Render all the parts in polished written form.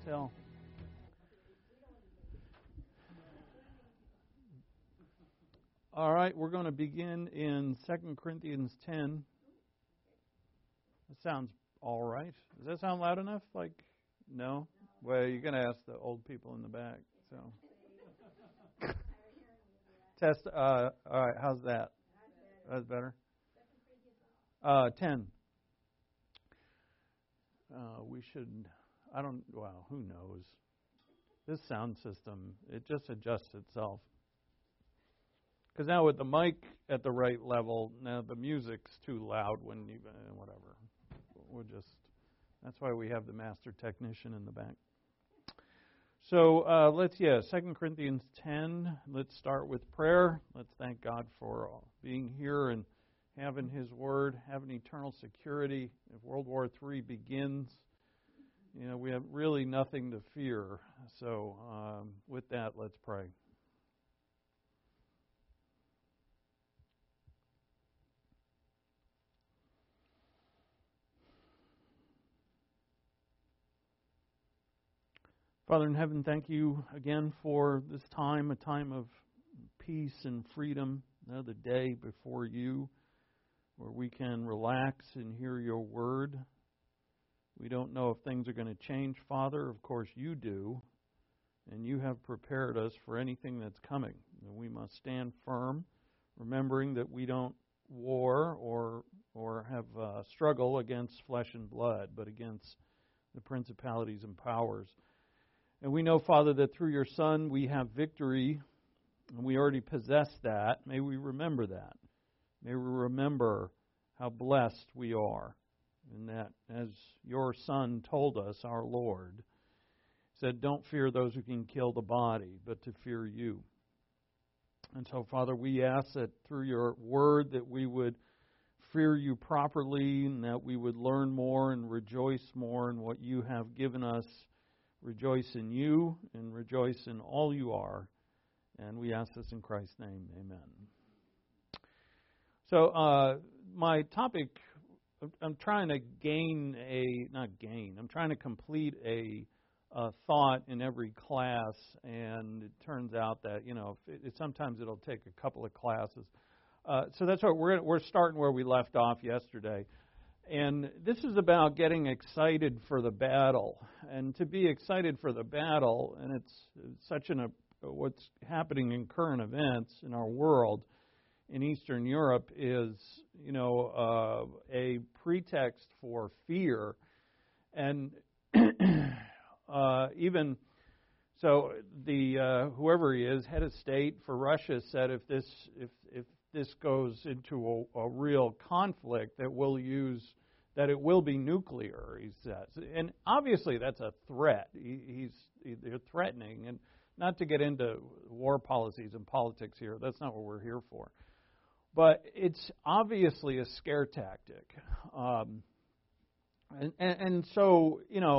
tell. All right, we're going to begin in 2 Corinthians 10. That sounds all right. Does that sound loud enough? Like, no? Well, you're going to ask the old people in the back. So, test. All right, how's that? That's better. 10. We should. I don't. Well, who knows? This sound system, it just adjusts itself. Because now with the mic at the right level, now the music's too loud when you whatever. That's why we have the master technician in the back. So let's 2 Corinthians 10. Let's start with prayer. Let's thank God for being here and having His Word, having eternal security. If World War III begins, we have really nothing to fear. So with that, let's pray. Father in heaven, thank you again for this time, a time of peace and freedom, another day before you where we can relax and hear your word. We don't know if things are going to change, Father. Of course you do, and you have prepared us for anything that's coming. And we must stand firm, remembering that we don't war or have struggle against flesh and blood, but against the principalities and powers. And we know, Father, that through your Son we have victory, and we already possess that. May we remember that. May we remember how blessed we are, and that as your Son told us, our Lord, said, don't fear those who can kill the body, but to fear you. And so, Father, we ask that through your word that we would fear you properly, and that we would learn more and rejoice more in what you have given us. Rejoice in you and rejoice in all you are. And we ask this in Christ's name. Amen. So my topic, I'm trying to I'm trying to complete a thought in every class. And it turns out that, sometimes it'll take a couple of classes. So that's what we're starting where we left off yesterday. And this is about getting excited for the battle. And to be excited for the battle, and it's such what's happening in current events in our world in Eastern Europe is, a pretext for fear. And even so, the whoever he is, head of state for Russia, said if this goes into a real conflict, that it will be nuclear, he says. And obviously that's a threat. They're threatening. And not to get into war policies and politics here, that's not what we're here for. But it's obviously a scare tactic. And so,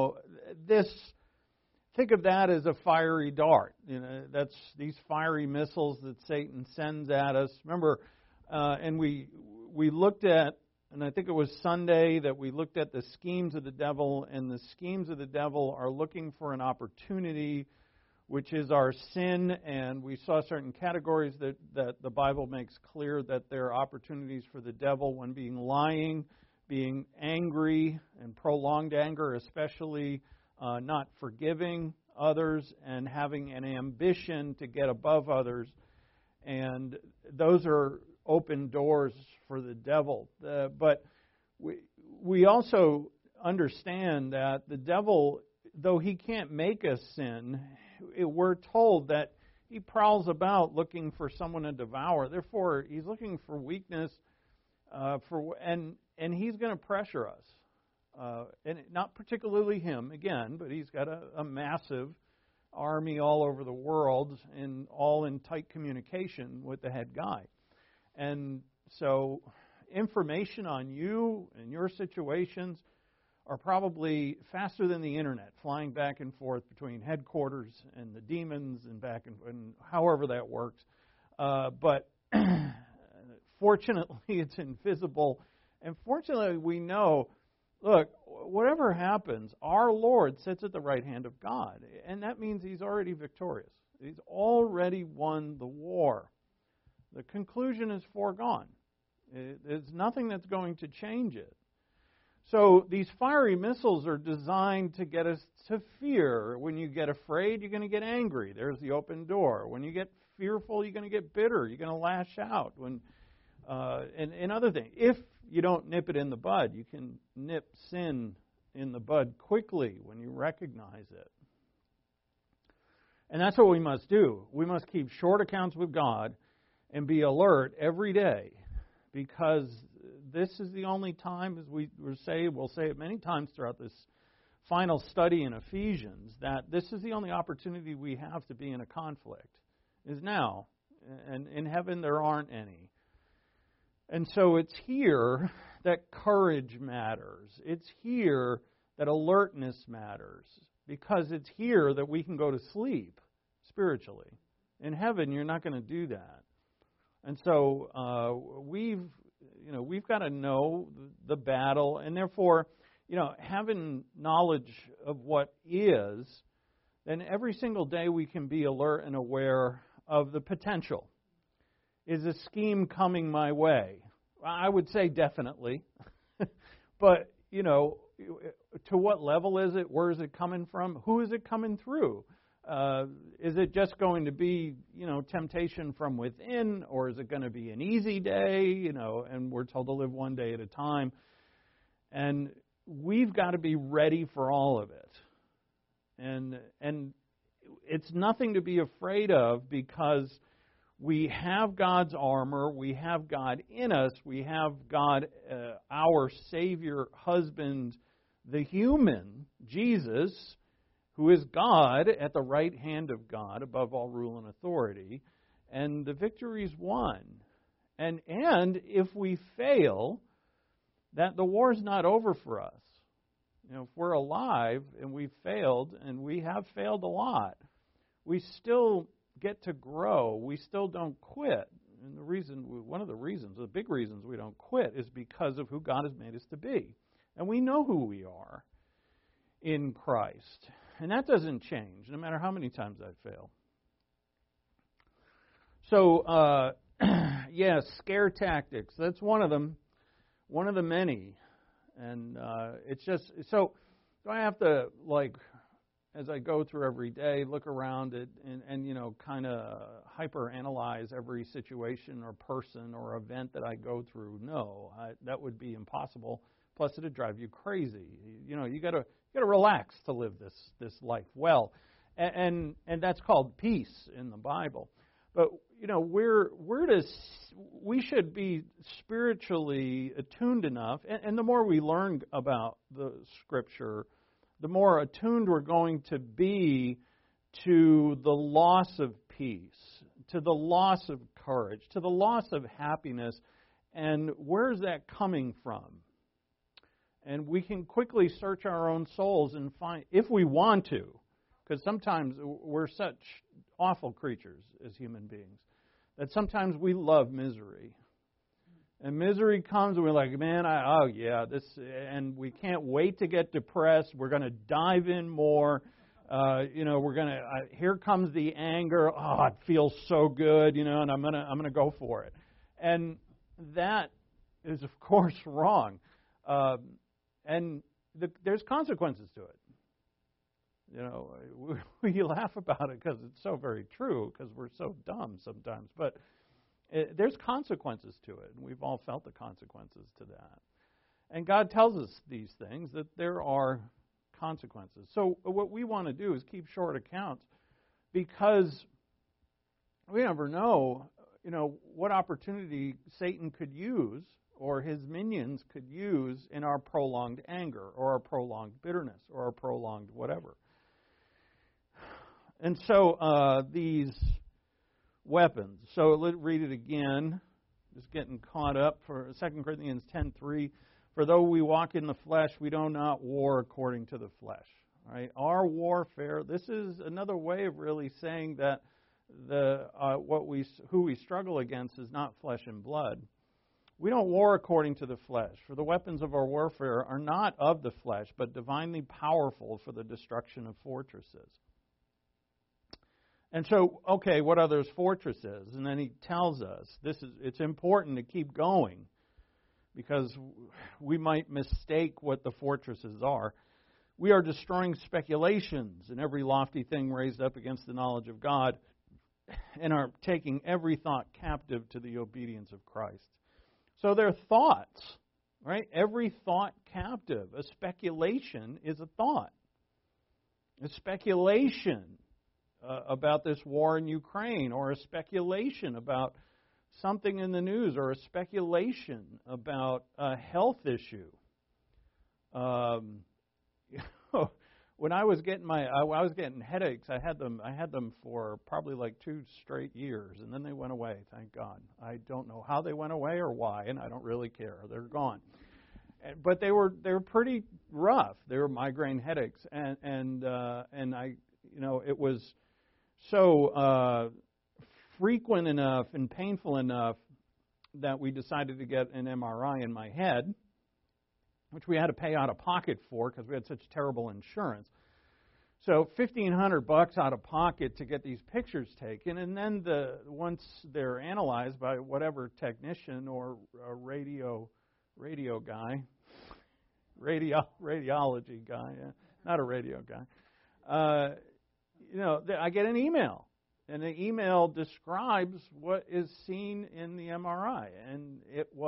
think of that as a fiery dart. That's these fiery missiles that Satan sends at us. Remember, and we looked at, and I think it was Sunday that we looked at the schemes of the devil, and the schemes of the devil are looking for an opportunity, which is our sin, and we saw certain categories that the Bible makes clear that there are opportunities for the devil, one being lying, being angry, and prolonged anger especially, not forgiving others, and having an ambition to get above others. And those are open doors for the devil. But we also understand that the devil, though he can't make us sin, we're told that he prowls about looking for someone to devour. Therefore, he's looking for weakness, and he's going to pressure us. And not particularly him, again, but he's got a massive army all over the world, and all in tight communication with the head guy. And so information on you and your situations are probably faster than the internet, flying back and forth between headquarters and the demons and back and however that works. But fortunately, it's invisible. And fortunately, we know look, whatever happens, our Lord sits at the right hand of God. And that means He's already victorious. He's already won the war. The conclusion is foregone. There's nothing that's going to change it. So these fiery missiles are designed to get us to fear. When you get afraid, you're going to get angry. There's the open door. When you get fearful, you're going to get bitter. You're going to lash out. And other things. If you don't nip it in the bud, you can nip sin in the bud quickly when you recognize it. And that's what we must do. We must keep short accounts with God and be alert every day, because this is the only time, as we'll say it many times throughout this final study in Ephesians, that this is the only opportunity we have to be in a conflict, is now. And in heaven there aren't any. And so it's here that courage matters. It's here that alertness matters, because it's here that we can go to sleep spiritually. In heaven, you're not going to do that. And so we've got to know the battle, and therefore, having knowledge of what is, then every single day we can be alert and aware of the potential. Is a scheme coming my way? I would say definitely. But, to what level is it? Where is it coming from? Who is it coming through? Is it just going to be, temptation from within, or is it going to be an easy day, and we're told to live one day at a time? And we've got to be ready for all of it. And it's nothing to be afraid of, because we have God's armor, we have God in us, we have God, our Savior, husband, the human, Jesus, who is God at the right hand of God, above all rule and authority, and the victory's won. And if we fail, that the war's not over for us. If we're alive and we've failed, and we have failed a lot, we still get to grow. We still don't quit. And the big reasons we don't quit is because of who God has made us to be. And we know who we are in Christ. And that doesn't change, no matter how many times I fail. So, scare tactics. That's one of them. One of the many. And it's just, so do I have to, as I go through every day, look around it and kind of hyper-analyze every situation or person or event that I go through? No, that would be impossible. Plus, it'd drive you crazy. You got to relax to live this life well, and that's called peace in the Bible. But we should be spiritually attuned enough, and the more we learn about the Scripture, the more attuned we're going to be to the loss of peace, to the loss of courage, to the loss of happiness, and where's that coming from? And we can quickly search our own souls and find, if we want to, because sometimes we're such awful creatures as human beings, that sometimes we love misery. And misery comes and we're like, man, this, and we can't wait to get depressed. We're going to dive in more. Here comes the anger. Oh, it feels so good, and I'm gonna go for it. And that is, of course, wrong. There's consequences to it. We laugh about it because it's so very true, because we're so dumb sometimes. But there's consequences to it, and we've all felt the consequences to that. And God tells us these things, that there are consequences. So what we want to do is keep short accounts, because we never know, what opportunity Satan could use, or his minions could use, in our prolonged anger, or our prolonged bitterness, or our prolonged whatever. And so these weapons. So let's read it again. Just getting caught up for 2 Corinthians 10:3. For though we walk in the flesh, we do not war according to the flesh. Right? Our warfare. This is another way of really saying that who we struggle against is not flesh and blood. We don't war according to the flesh, for the weapons of our warfare are not of the flesh, but divinely powerful for the destruction of fortresses. And so, okay, what are those fortresses? And then he tells us it's important to keep going because we might mistake what the fortresses are. We are destroying speculations and every lofty thing raised up against the knowledge of God, and are taking every thought captive to the obedience of Christ. So they're thoughts, right? Every thought captive. A speculation is a thought. A speculation about this war in Ukraine, or a speculation about something in the news, or a speculation about a health issue. When I was getting headaches, I had them for probably like 2 straight years, and then they went away. Thank God. I don't know how they went away or why, and I don't really care. They're gone. But they were pretty rough. They were migraine headaches, and I, it was so frequent enough and painful enough that we decided to get an MRI in my head, which we had to pay out of pocket for because we had such terrible insurance. So $1,500 out of pocket to get these pictures taken, and then once they're analyzed by whatever technician or a radio guy, radiology guy, not a radio guy, I get an email, and the email describes what is seen in the MRI, and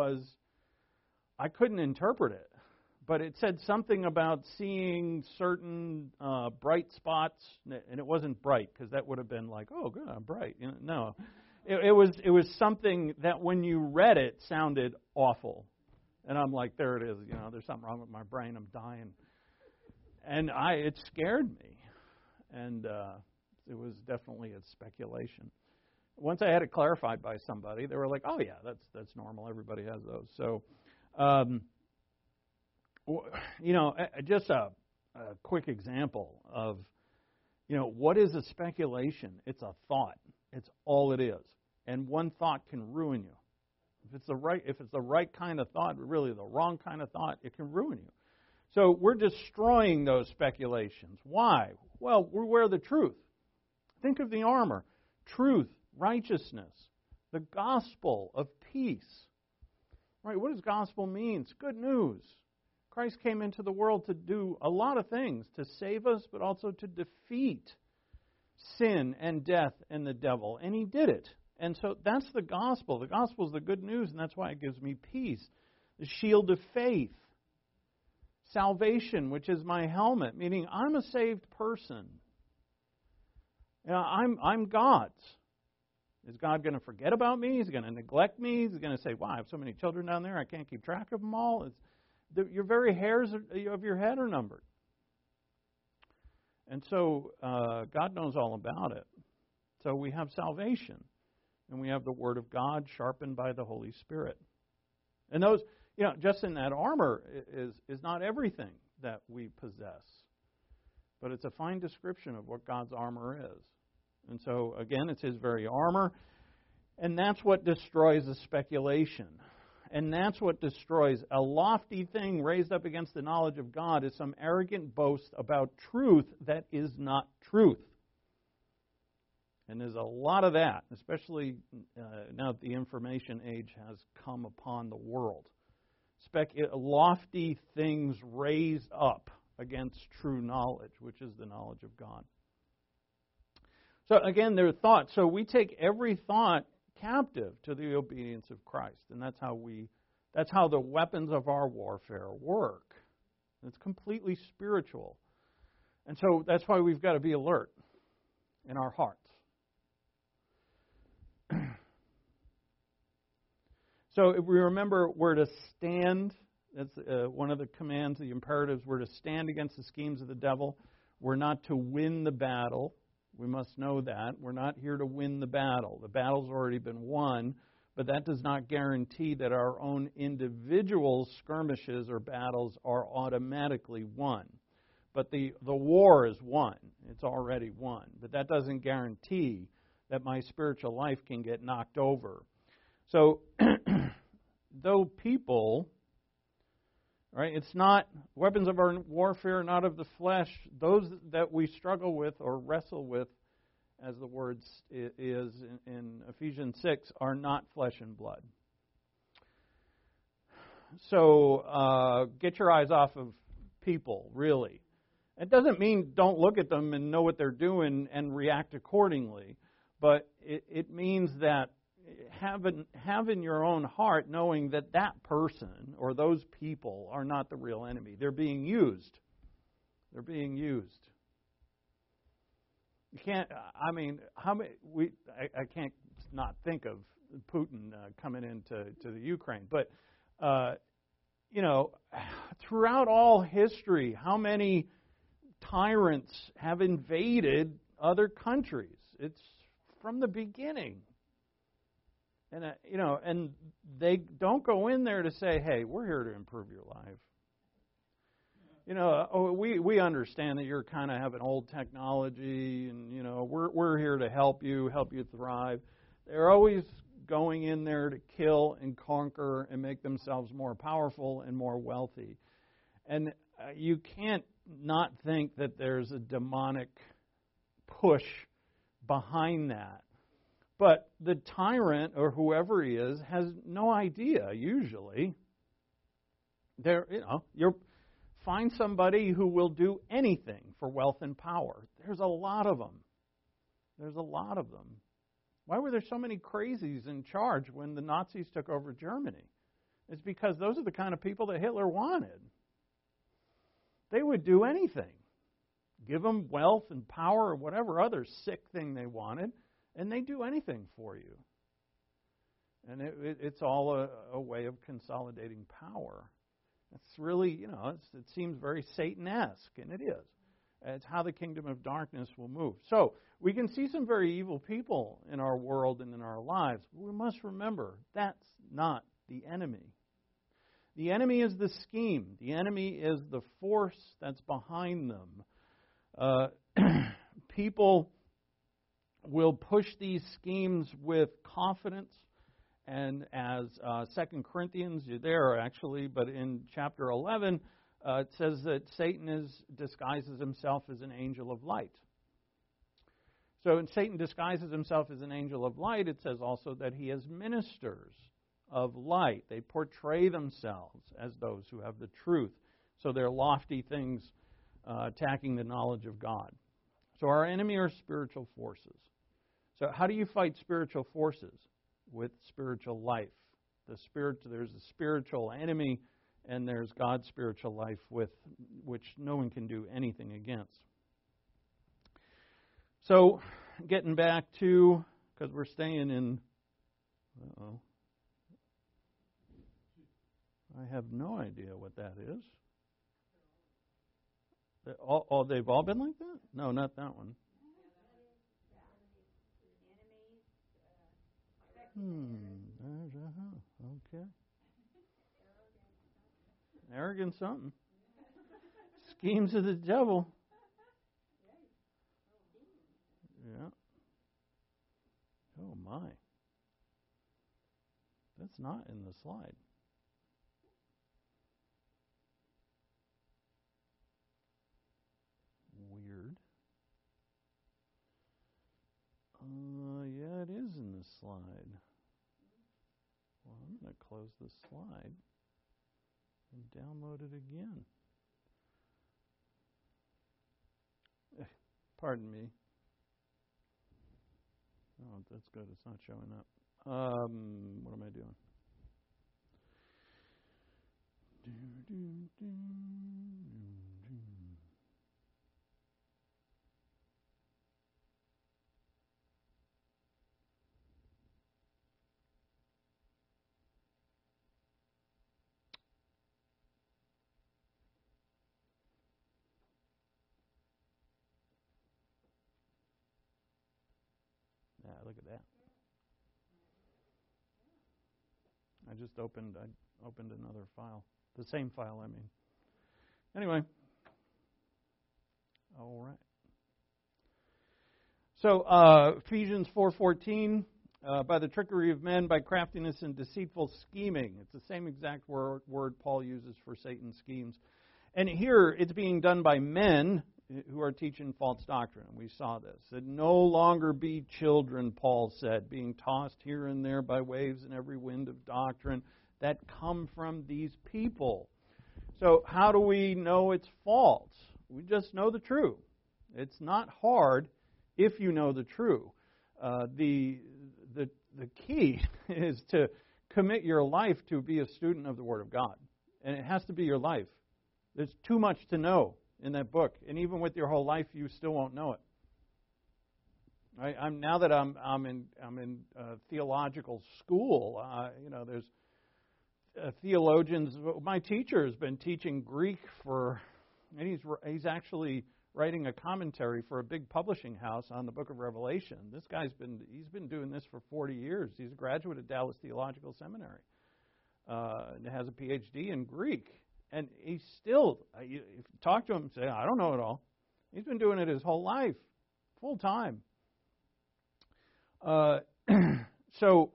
I couldn't interpret it. But it said something about seeing certain bright spots, and it wasn't bright because that would have been like, oh, good, I'm bright. No, it was something that when you read it sounded awful, and I'm like, there it is. There's something wrong with my brain. I'm dying, and it scared me, and it was definitely a speculation. Once I had it clarified by somebody, they were like, oh yeah, that's normal. Everybody has those. So. Just a quick example of, what is a speculation? It's a thought. It's all it is. And one thought can ruin you. If it's the right kind of thought, really the wrong kind of thought, it can ruin you. So we're destroying those speculations. Why? Well, we wear the truth. Think of the armor. Truth, righteousness, the gospel of peace. Right? What does gospel mean? It's good news. Christ came into the world to do a lot of things, to save us, but also to defeat sin and death and the devil. And he did it. And so that's the gospel. The gospel is the good news, and that's why it gives me peace. The shield of faith. Salvation, which is my helmet, meaning I'm a saved person. I'm God's. Is God going to forget about me? Is he going to neglect me? Is he going to say, wow, I have so many children down there, I can't keep track of them all? Your very hairs of your head are numbered. And so God knows all about it. So we have salvation. And we have the Word of God sharpened by the Holy Spirit. And those, just in that armor is not everything that we possess. But it's a fine description of what God's armor is. And so, again, it's His very armor. And that's what destroys the speculation. And that's what destroys a lofty thing raised up against the knowledge of God is some arrogant boast about truth that is not truth. And there's a lot of that, especially now that the information age has come upon the world. Lofty things raised up against true knowledge, which is the knowledge of God. So again, they're thoughts. So we take every thought captive to the obedience of Christ. And that's how the weapons of our warfare work. It's completely spiritual. And so that's why we've got to be alert in our hearts. So if we remember, we're to stand. That's one of the commands, the imperatives. We're to stand against the schemes of the devil. We're not to win the battle. We must know that. We're not here to win the battle. The battle's already been won, but that does not guarantee that our own individual skirmishes or battles are automatically won. But the war is won. It's already won. But that doesn't guarantee that my spiritual life can get knocked over. So though people, right? It's not weapons of our warfare, not of the flesh. Those that we struggle with or wrestle with, as the word is in Ephesians 6, are not flesh and blood. So get your eyes off of people, really. It doesn't mean don't look at them and know what they're doing and react accordingly, but it means that have in your own heart knowing that that person or those people are not the real enemy. They're being used. They're being used. You can't. I mean, I can't not think of Putin coming into the Ukraine, but throughout all history, how many tyrants have invaded other countries? It's from the beginning. And and they don't go in there to say, "Hey, we're here to improve your life." We understand that you're kind of having old technology, and we're here to help you thrive. They're always going in there to kill and conquer and make themselves more powerful and more wealthy. And you can't not think that there's a demonic push behind that. But the tyrant, or whoever he is, has no idea, usually. You find somebody who will do anything for wealth and power. There's a lot of them. Why were there so many crazies in charge when the Nazis took over Germany? It's because those are the kind of people that Hitler wanted. They would do anything. Give them wealth and power or whatever other sick thing they wanted, and they do anything for you. And it's all a way of consolidating power. It's really, it seems very Satan-esque, and it is. It's how the kingdom of darkness will move. So we can see some very evil people in our world and in our lives. But we must remember that's not the enemy. The enemy is the scheme. The enemy is the force that's behind them. People will push these schemes with confidence. And as 2 Corinthians, you're there actually, but in chapter 11, it says that Satan disguises himself as an angel of light. So when Satan disguises himself as an angel of light, it says also that he is ministers of light. They portray themselves as those who have the truth. So they're lofty things attacking the knowledge of God. So our enemy are spiritual forces. So how do you fight spiritual forces? With spiritual life. There's a spiritual enemy, and there's God's spiritual life with which no one can do anything against. So, getting back to, because we're staying in, I have no idea what that is. They've all been like that? No, not that one. Okay. Arrogant something. Schemes of the devil. Yeah. Oh my. That's not in the slide. Weird. Yeah, it is in the slide. Well, I'm going to close the slide and download it again. Pardon me. Oh, that's good. It's not showing up. What am I doing? Yeah, look at that. I just opened another file. The same file, I mean. Anyway. All right. So Ephesians 4:14, by the trickery of men, by craftiness and deceitful scheming. It's the same exact word Paul uses for Satan's schemes. And here it's being done by men who are teaching false doctrine. We saw this. That no longer be children, Paul said, being tossed here and there by waves and every wind of doctrine that come from these people. So how do we know it's false? We just know the truth. It's not hard if you know the truth. The key is to commit your life to be a student of the Word of God. And it has to be your life. There's too much to know in that book. And even with your whole life, you still won't know it. Now that I'm in theological school, there's theologians. My teacher has been teaching Greek and he's actually writing a commentary for a big publishing house on the book of Revelation. This guy's been doing this for 40 years. He's a graduate of Dallas Theological Seminary. And has a PhD in Greek. And he's still, if you talk to him and say, I don't know it all. He's been doing it his whole life, full time. So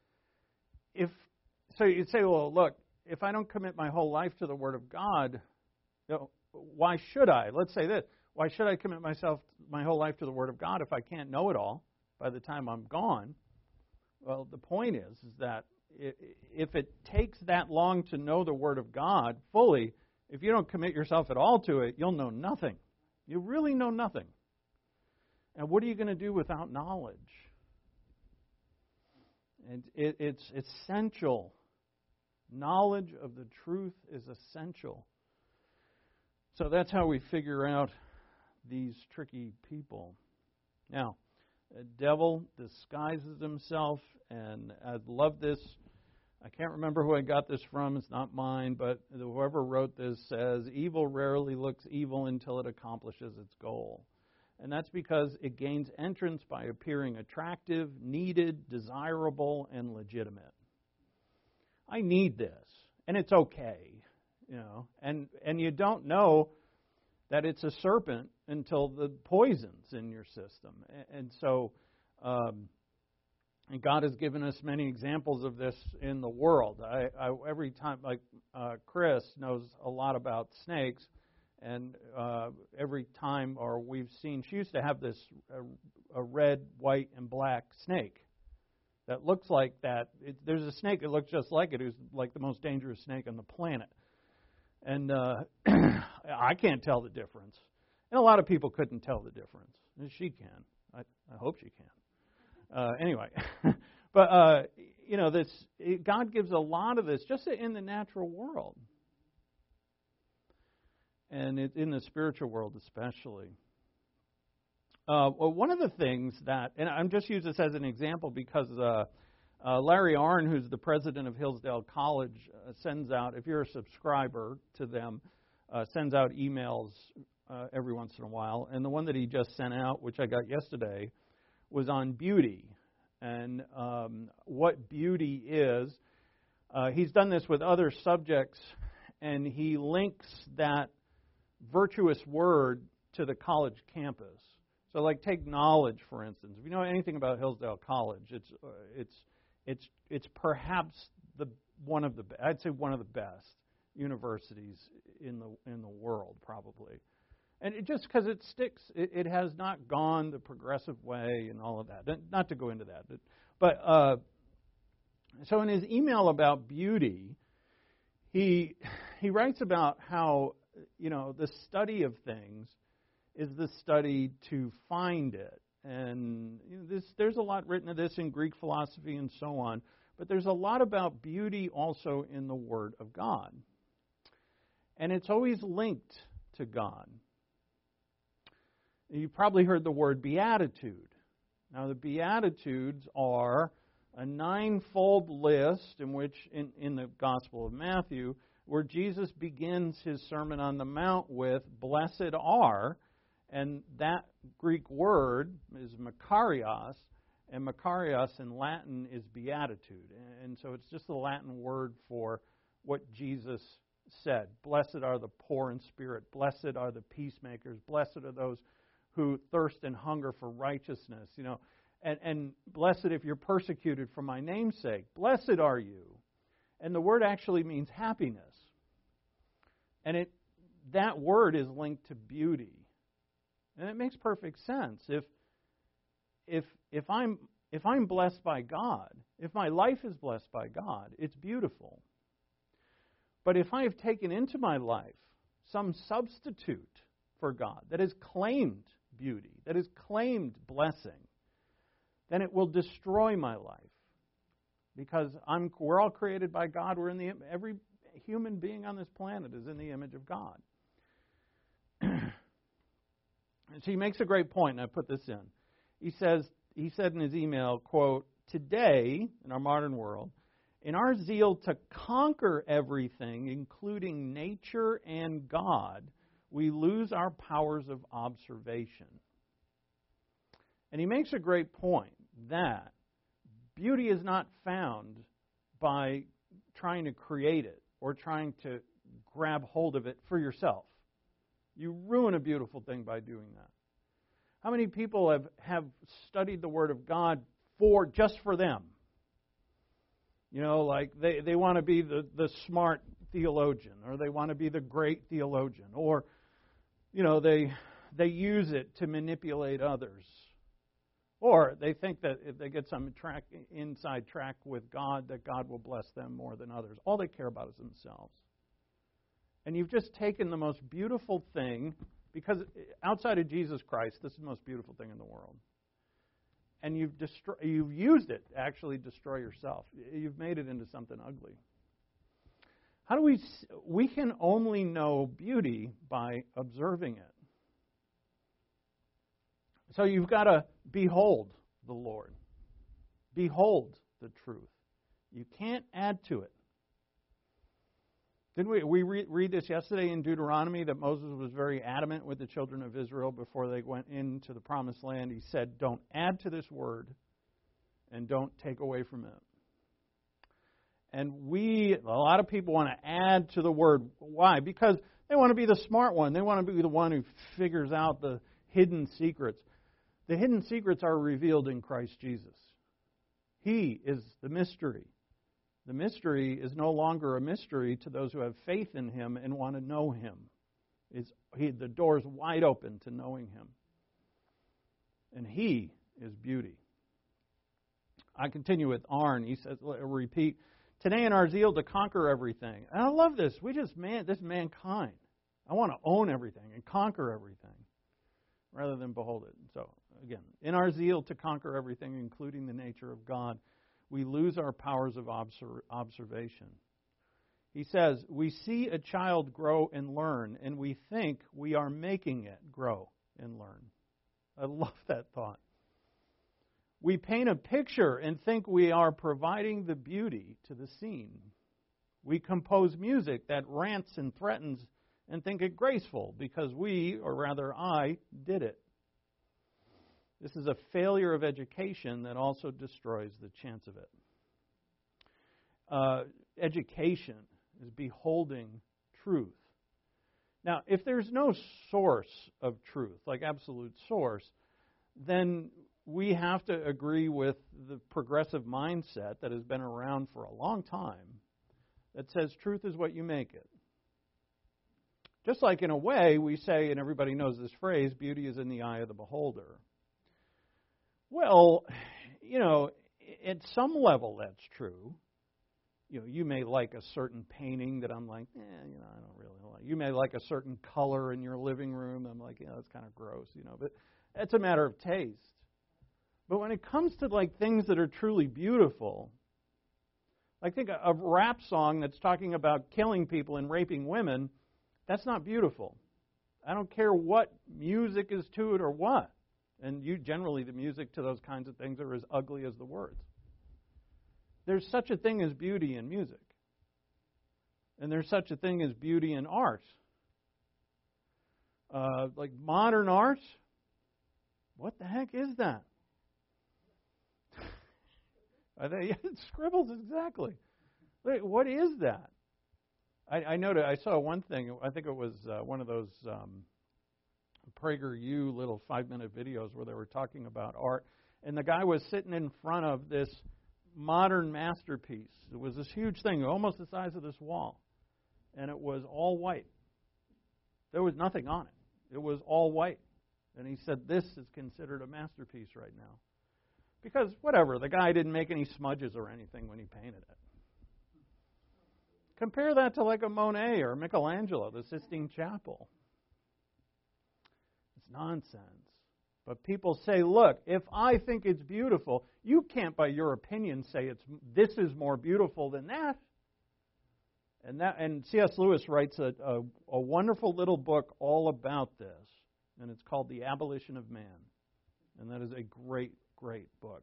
you'd say, well, look, if I don't commit my whole life to the Word of God, why should I? Let's say this. Why should I commit my whole life to the Word of God if I can't know it all by the time I'm gone? Well, the point is that if it takes that long to know the Word of God fully, if you don't commit yourself at all to it, you'll know nothing. You really know nothing. And what are you going to do without knowledge? And it's essential. Knowledge of the truth is essential. So that's how we figure out these tricky people. Now, the devil disguises himself, and I love this. I can't remember who I got this from. It's not mine, but whoever wrote this says, evil rarely looks evil until it accomplishes its goal. And that's because it gains entrance by appearing attractive, needed, desirable, and legitimate. I need this, and it's okay, and you don't know that it's a serpent until the poison's in your system. And so and God has given us many examples of this in the world. Every time, Chris knows a lot about snakes, and every time, we've seen, she used to have this a red, white, and black snake that looks like that. There's a snake that looks just like it, who's like the most dangerous snake on the planet. And I can't tell the difference. And a lot of people couldn't tell the difference. And she can. I hope she can. Anyway. But, God gives a lot of this just in the natural world. And in the spiritual world especially. One of the things that, and I'm just using this as an example because Larry Arnn, who's the president of Hillsdale College, sends out, if you're a subscriber to them, sends out emails every once in a while. And the one that he just sent out, which I got yesterday, was on beauty. And what beauty is. He's done this with other subjects, and he links that virtuous word to the college campus. So, take knowledge, for instance. If you know anything about Hillsdale College, it's perhaps one of the best universities in the world, probably. And just because it sticks, it has not gone the progressive way and all of that. Not to go into that, but so in his email about beauty, he writes about how the study of things is the study to find it. And there's a lot written of this in Greek philosophy and so on, but there's a lot about beauty also in the Word of God. And it's always linked to God. You've probably heard the word beatitude. Now, the Beatitudes are a ninefold list in which, in the Gospel of Matthew, where Jesus begins his Sermon on the Mount with, blessed are, and that Greek word is makarios, and makarios in Latin is beatitude. And so it's just the Latin word for what Jesus said. Blessed are the poor in spirit. Blessed are the peacemakers. Blessed are those who thirst and hunger for righteousness. And blessed if you're persecuted for my name's sake. Blessed are you. And the word actually means happiness. And that word is linked to beauty. And it makes perfect sense. If I'm blessed by God, if my life is blessed by God, it's beautiful. But if I have taken into my life some substitute for God that has claimed beauty, that has claimed blessing, then it will destroy my life. Because we're all created by God. Every human being on this planet is in the image of God. So he makes a great point, and I put this in. He said in his email, quote, "Today, in our modern world, in our zeal to conquer everything, including nature and God, we lose our powers of observation." And he makes a great point that beauty is not found by trying to create it or trying to grab hold of it for yourself. You ruin a beautiful thing by doing that. How many people have studied the Word of God just for them? You know, like they want to be the smart theologian, or they want to be the great theologian, or, you know, they use it to manipulate others. Or they think that if they get some inside track with God, that God will bless them more than others. All they care about is themselves. And you've just taken the most beautiful thing, because outside of Jesus Christ, this is the most beautiful thing in the world. And you've used it to actually destroy yourself. You've made it into something ugly. How do we can only know beauty by observing it. So you've got to behold the Lord. Behold the truth. You can't add to it. Didn't we read this yesterday in Deuteronomy, that Moses was very adamant with the children of Israel before they went into the promised land. He said, don't add to this word and don't take away from it. And a lot of people want to add to the word. Why? Because they want to be the smart one. They want to be the one who figures out the hidden secrets. The hidden secrets are revealed in Christ Jesus. He is the mystery. The mystery is no longer a mystery to those who have faith in Him and want to know Him. The door is wide open to knowing Him. And He is beauty. I continue with Arn. He says, repeat, today in our zeal to conquer everything. And I love this. This mankind. I want to own everything and conquer everything rather than behold it. So, again, in our zeal to conquer everything, including the nature of God, we lose our powers of observation. He says, we see a child grow and learn, and we think we are making it grow and learn. I love that thought. We paint a picture and think we are providing the beauty to the scene. We compose music that rants and threatens and think it graceful because we, or rather I, did it. This is a failure of education that also destroys the chance of it. Education is beholding truth. Now, if there's no source of truth, like absolute source, then we have to agree with the progressive mindset that has been around for a long time that says truth is what you make it. Just like in a way we say, and everybody knows this phrase, beauty is in the eye of the beholder. Well, at some level that's true. You may like a certain painting that I'm like, I don't really like. You may like a certain color in your living room. I'm like, that's kind of gross, But that's a matter of taste. But when it comes to like things that are truly beautiful, like think a rap song that's talking about killing people and raping women, that's not beautiful. I don't care what music is to it or what. And generally the music to those kinds of things are as ugly as the words. There's such a thing as beauty in music. And there's such a thing as beauty in art. Like modern art, what the heck is that? It scribbles, exactly. What is that? I noticed. I saw one thing. I think it was one of those PragerU little 5-minute videos where they were talking about art, And the guy was sitting in front of this modern masterpiece. It was this huge thing, almost the size of this wall. And it was all white. There was nothing on it. It was all white. And he said, this is considered a masterpiece right now. Because, whatever, the guy didn't make any smudges or anything when he painted it. Compare that to like a Monet or Michelangelo, the Sistine Chapel. It's nonsense. But people say, look, if I think it's beautiful, you can't by your opinion say this is more beautiful than that. And C.S. Lewis writes a wonderful little book all about this, and it's called The Abolition of Man. And that is a great, great book.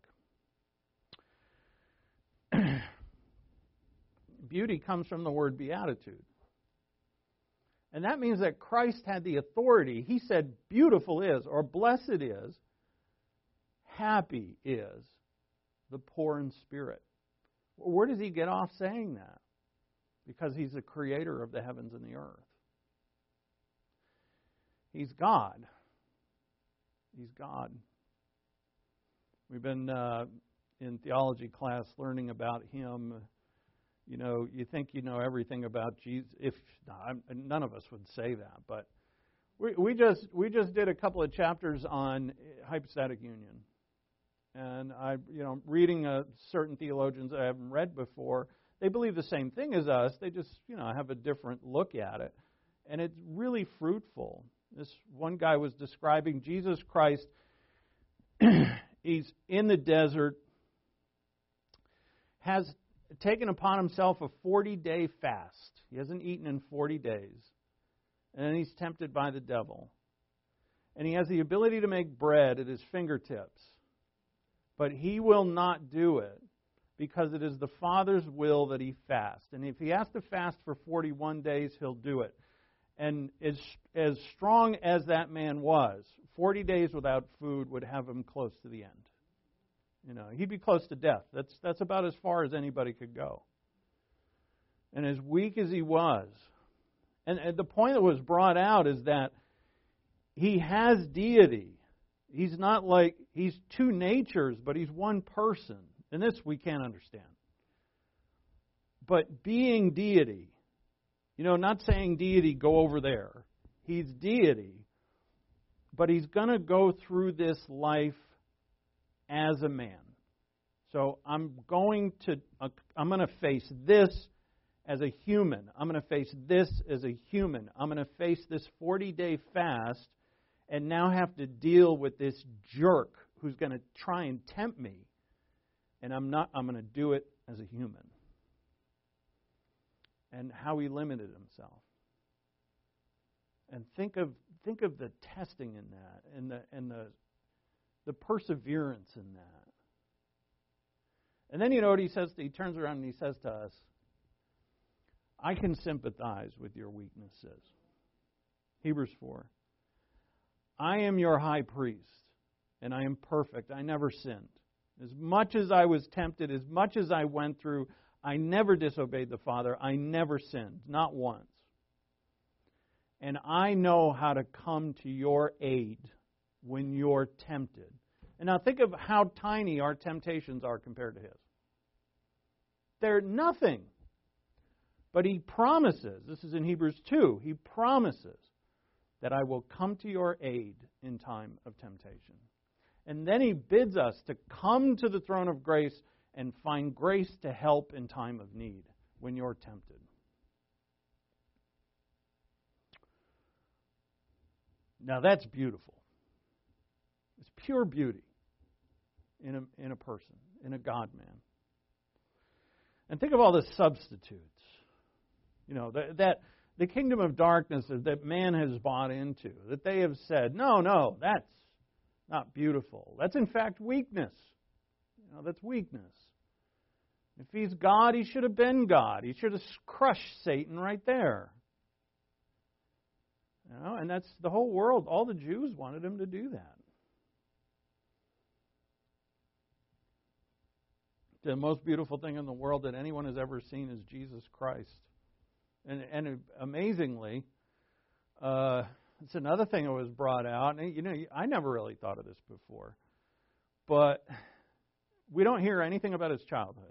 Beauty comes from the word beatitude. And that means that Christ had the authority. He said, beautiful is, or blessed is, happy is the poor in spirit. Well, where does he get off saying that? Because he's the creator of the heavens and the earth. He's God. He's God. We've been in theology class learning about him. You know, you think you know everything about Jesus. None of us would say that, but we just did a couple of chapters on hypostatic union, and reading certain theologians I haven't read before. They believe the same thing as us. They just have a different look at it, and it's really fruitful. This one guy was describing Jesus Christ. He's in the desert, has taken upon himself a 40-day fast. He hasn't eaten in 40 days. And then he's tempted by the devil. And he has the ability to make bread at his fingertips. But he will not do it because it is the Father's will that he fast. And if he has to fast for 41 days, he'll do it. And as strong as that man was, 40 days without food would have him close to the end. He'd be close to death. That's about as far as anybody could go. And as weak as he was, and the point that was brought out is that he has deity. He's not like, he's two natures, but he's one person. And this we can't understand. But being deity, not saying deity, go over there. He's deity, but he's going to go through this life as a man. So I'm going to face this as a human. I'm going to face this as a human. I'm going to face this 40-day fast and now have to deal with this jerk who's going to try and tempt me. And I'm going to do it as a human. And how he limited himself. And think of the testing in that and the perseverance in that. And then what he says? He turns around and he says to us, I can sympathize with your weaknesses. Hebrews 4. I am your high priest, and I am perfect. I never sinned. As much as I was tempted, as much as I went through, I never disobeyed the Father. I never sinned, not once. And I know how to come to your aid when you're tempted. And now think of how tiny our temptations are compared to his. They're nothing. But he promises, this is in Hebrews 2, he promises that I will come to your aid in time of temptation. And then he bids us to come to the throne of grace and find grace to help in time of need when you're tempted. Now that's beautiful. It's pure beauty in a person, in a God-man. And think of all the substitutes. That the kingdom of darkness that man has bought into, that they have said, no, that's not beautiful. That's in fact weakness. That's weakness. If he's God, he should have been God. He should have crushed Satan right there. And that's the whole world. All the Jews wanted him to do that. The most beautiful thing in the world that anyone has ever seen is Jesus Christ. And amazingly, it's another thing that was brought out. And, I never really thought of this before. But we don't hear anything about his childhood.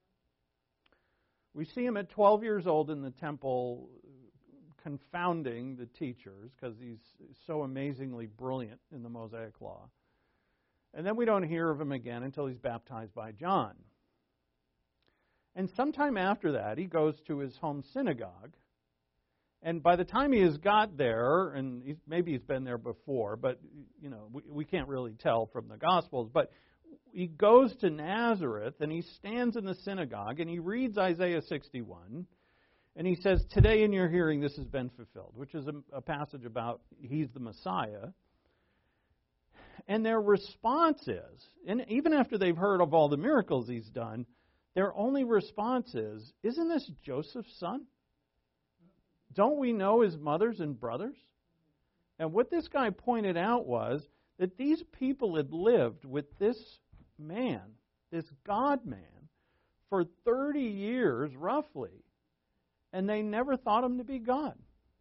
We see him at 12 years old in the temple confounding the teachers because he's so amazingly brilliant in the Mosaic Law. And then we don't hear of him again until he's baptized by John. And sometime after that, he goes to his home synagogue. And by the time he has got there, and maybe he's been there before, but we can't really tell from the Gospels, but he goes to Nazareth and he stands in the synagogue and he reads Isaiah 61 and he says, "Today in your hearing this has been fulfilled," which is a passage about he's the Messiah. And their response is, and even after they've heard of all the miracles he's done, their only response is, "Isn't this Joseph's son? Don't we know his mothers and brothers?" And what this guy pointed out was that these people had lived with this man, this God-man, for 30 years roughly, and they never thought him to be God.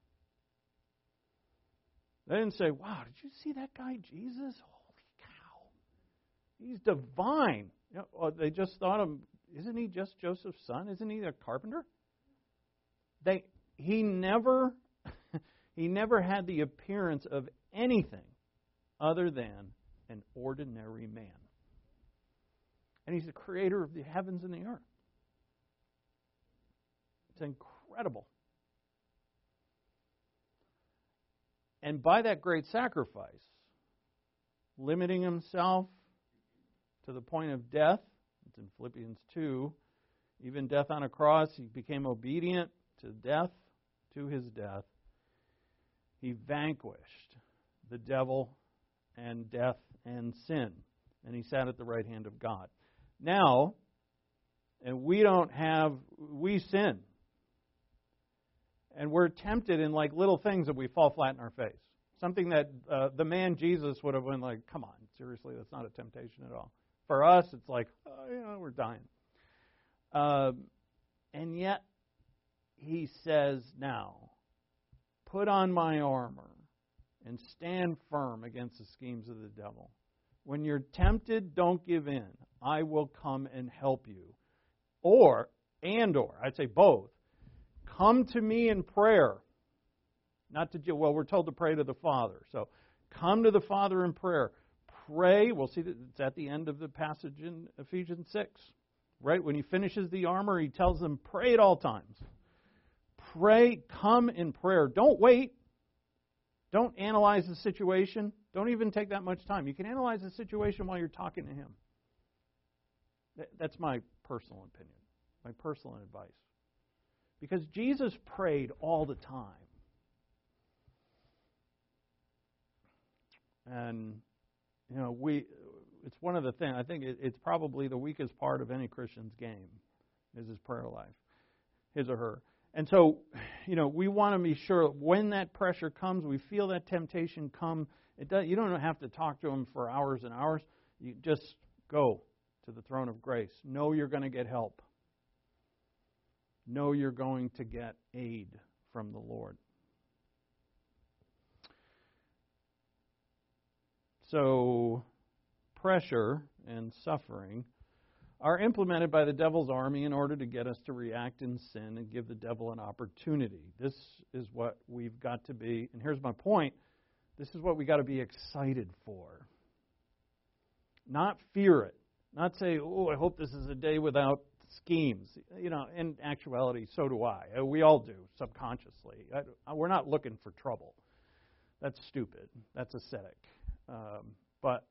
They didn't say, "Wow, did you see that guy Jesus? Holy cow, he's divine." They just thought him, "Isn't he just Joseph's son? Isn't he a carpenter?" He never had the appearance of anything other than an ordinary man. And he's the creator of the heavens and the earth. It's incredible. And by that great sacrifice, limiting himself to the point of death, it's in Philippians 2, even death on a cross, he became obedient to death, to his death. He vanquished the devil and death and sin. And he sat at the right hand of God. Now, and we sin. And we're tempted in like little things that we fall flat in our face. Something that the man Jesus would have been like, "Come on, seriously, that's not a temptation at all." For us, it's like, we're dying. And yet, he says now, "Put on my armor and stand firm against the schemes of the devil. When you're tempted, don't give in. I will come and help you." Or, I'd say both. Come to me in prayer. We're told to pray to the Father. So, come to the Father in prayer. Pray. We'll see that it's at the end of the passage in Ephesians 6. Right? When he finishes the armor, he tells them, pray at all times. Pray, come in prayer. Don't wait. Don't analyze the situation. Don't even take that much time. You can analyze the situation while you're talking to him. That's my personal opinion, my personal advice. Because Jesus prayed all the time. And, it's one of the things, I think it's probably the weakest part of any Christian's game, is his prayer life, his or her. And so, we want to be sure when that pressure comes, we feel that temptation come, you don't have to talk to him for hours and hours. You just go to the throne of grace. Know you're going to get help. Know you're going to get aid from the Lord. So, pressure and suffering are implemented by the devil's army in order to get us to react in sin and give the devil an opportunity. This is what we've got to be, and here's my point, this is what we've got to be excited for. Not fear it. Not say, I hope this is a day without schemes. In actuality, so do I. We all do, subconsciously. We're not looking for trouble. That's stupid. That's ascetic. But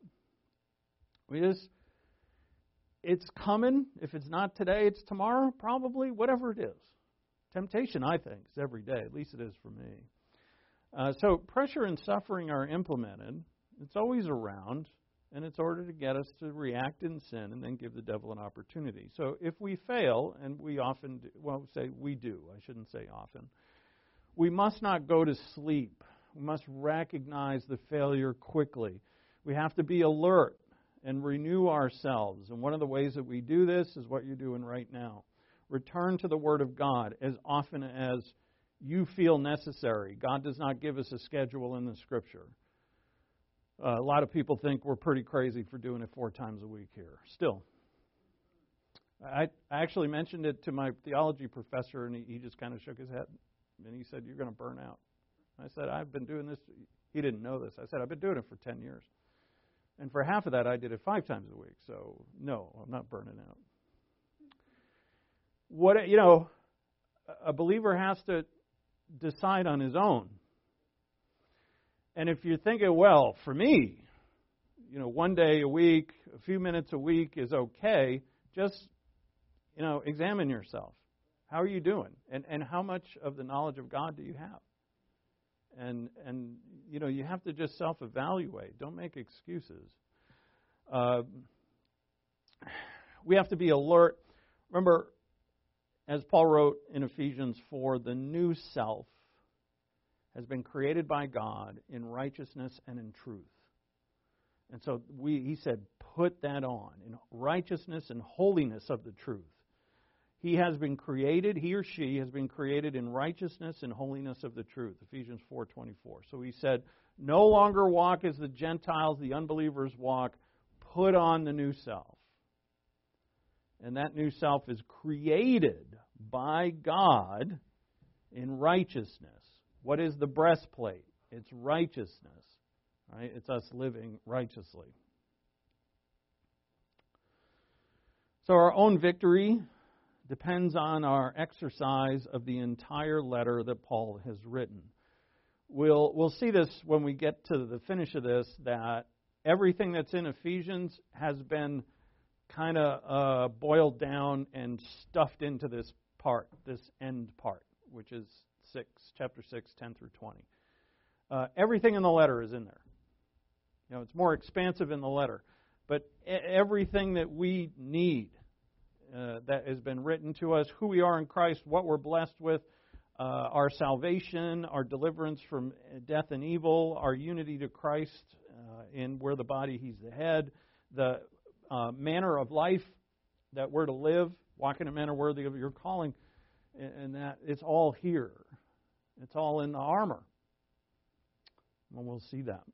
it's coming. If it's not today, it's tomorrow, probably, whatever it is. Temptation, I think, is every day. At least it is for me. So pressure and suffering are implemented. It's always around, and it's in order to get us to react in sin and then give the devil an opportunity. So if we fail, and we often do, we do, I shouldn't say often, we must not go to sleep. We must recognize the failure quickly. We have to be alert and renew ourselves. And one of the ways that we do this is what you're doing right now. Return to the Word of God as often as you feel necessary. God does not give us a schedule in the Scripture. A lot of people think we're pretty crazy for doing it 4 times a week here. Still. I actually mentioned it to my theology professor, and he just kind of shook his head. And he said, "You're going to burn out." I said, "I've been doing this." He didn't know this. I said, "I've been doing it for 10 years. And for half of that, I did it 5 times a week. So, no, I'm not burning out." A believer has to decide on his own. And if you're thinking, well, for me, 1 day a week, a few minutes a week is okay, just, examine yourself. How are you doing? And how much of the knowledge of God do you have? And you have to just self-evaluate. Don't make excuses. We have to be alert. Remember, as Paul wrote in Ephesians 4, the new self has been created by God in righteousness and in truth. And so he said, put that on, in righteousness and holiness of the truth. He or she has been created in righteousness and holiness of the truth, Ephesians 4:24. So he said, no longer walk as the Gentiles, the unbelievers walk, put on the new self. And that new self is created by God in righteousness. What is the breastplate? It's righteousness. Right? It's us living righteously. So our own victory depends on our exercise of the entire letter that Paul has written. We'll see this when we get to the finish of this, that everything that's in Ephesians has been kind of boiled down and stuffed into this part, this end part, which is chapter 6, 10 through 20. Everything in the letter is in there. It's more expansive in the letter. But everything that we need that has been written to us, who we are in Christ, what we're blessed with, our salvation, our deliverance from death and evil, our unity to Christ in where the body, He's the head, the manner of life that we're to live, walk in a manner worthy of your calling, and that it's all here. It's all in the armor. And we'll see that.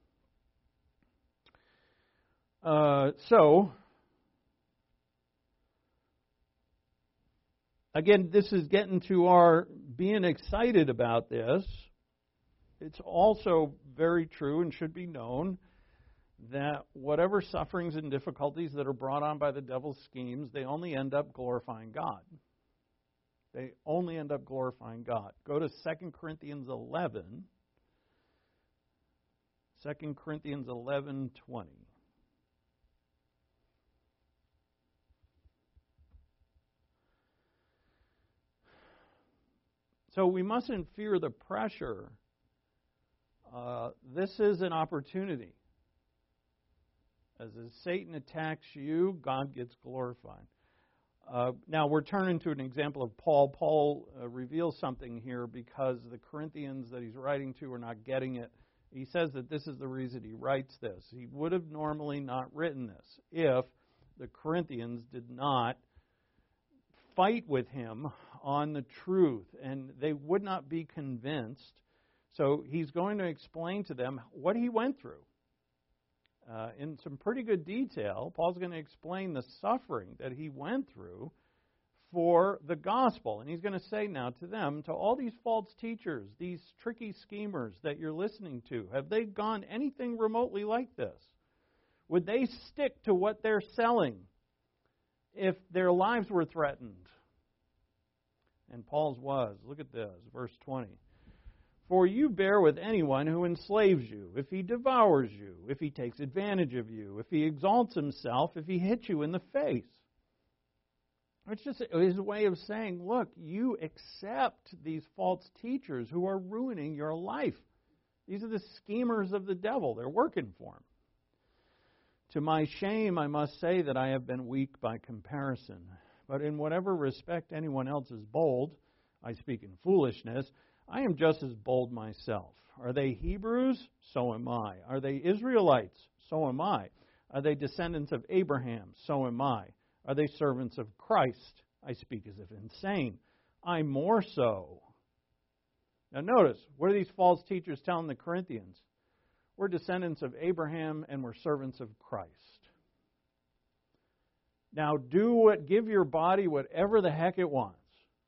Again, this is getting to our being excited about this. It's also very true and should be known that whatever sufferings and difficulties that are brought on by the devil's schemes, they only end up glorifying God. They only end up glorifying God. Go to 2 Corinthians 11. 2 Corinthians 11:20. So we mustn't fear the pressure. This is an opportunity. As Satan attacks you, God gets glorified. Now we're turning to an example of Paul. Paul reveals something here because the Corinthians that he's writing to are not getting it. He says that this is the reason he writes this. He would have normally not written this if the Corinthians did not fight with him on the truth, and they would not be convinced. So he's going to explain to them what he went through. In some pretty good detail, Paul's going to explain the suffering that he went through for the gospel. And he's going to say now to them, to all these false teachers, these tricky schemers that you're listening to, have they gone anything remotely like this? Would they stick to what they're selling if their lives were threatened? And Paul's was. Look at this, verse 20. For you bear with anyone who enslaves you, if he devours you, if he takes advantage of you, if he exalts himself, if he hits you in the face. It's just his way of saying, look, you accept these false teachers who are ruining your life. These are the schemers of the devil. They're working for him. To my shame, I must say that I have been weak by comparison. But in whatever respect anyone else is bold, I speak in foolishness, I am just as bold myself. Are they Hebrews? So am I. Are they Israelites? So am I. Are they descendants of Abraham? So am I. Are they servants of Christ? I speak as if insane. I more so. Now notice, what are these false teachers telling the Corinthians? We're descendants of Abraham, and we're servants of Christ. Now give your body whatever the heck it wants.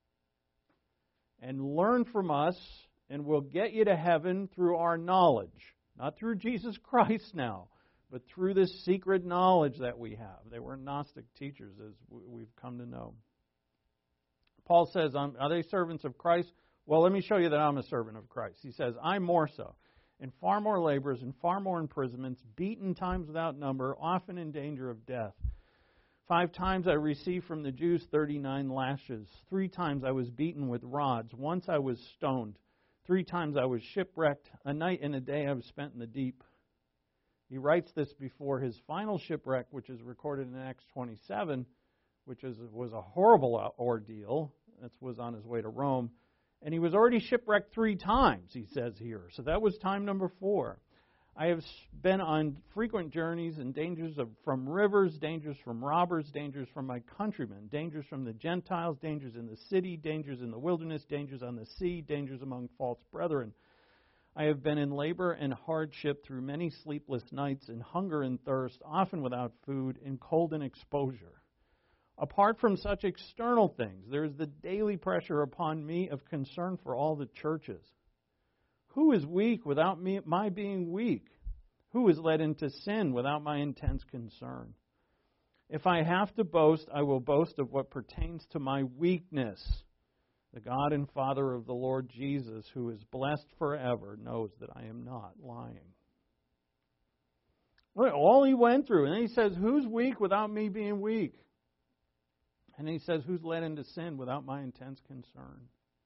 And learn from us, and we'll get you to heaven through our knowledge. Not through Jesus Christ now, but through this secret knowledge that we have. They were Gnostic teachers, as we've come to know. Paul says, are they servants of Christ? Well, let me show you that I'm a servant of Christ. He says, I'm more so. In far more labors, in far more imprisonments, beaten times without number, often in danger of death. 5 times I received from the Jews 39 lashes. 3 times I was beaten with rods. Once I was stoned. 3 times I was shipwrecked. A night and a day I was spent in the deep. He writes this before his final shipwreck, which is recorded in Acts 27, which was a horrible ordeal. That was on his way to Rome. And he was already shipwrecked 3 times, he says here. So that was time number 4. I have been on frequent journeys and dangers from rivers, dangers from robbers, dangers from my countrymen, dangers from the Gentiles, dangers in the city, dangers in the wilderness, dangers on the sea, dangers among false brethren. I have been in labor and hardship through many sleepless nights, in hunger and thirst, often without food, in cold and exposure. Apart from such external things, there is the daily pressure upon me of concern for all the churches. Who is weak without my being weak? Who is led into sin without my intense concern? If I have to boast, I will boast of what pertains to my weakness. The God and Father of the Lord Jesus, who is blessed forever, knows that I am not lying. Look, all he went through. And then he says, who's weak without me being weak? And he says, who's led into sin without my intense concern?